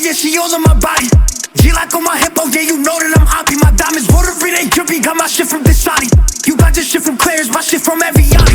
yeah, she all on my body. G-Lock on my hip, oh yeah, you know that I'm hoppy. My diamonds water free, they drippy. Got my shit from Dasani. You got this shit from Claire's, my shit from Evian.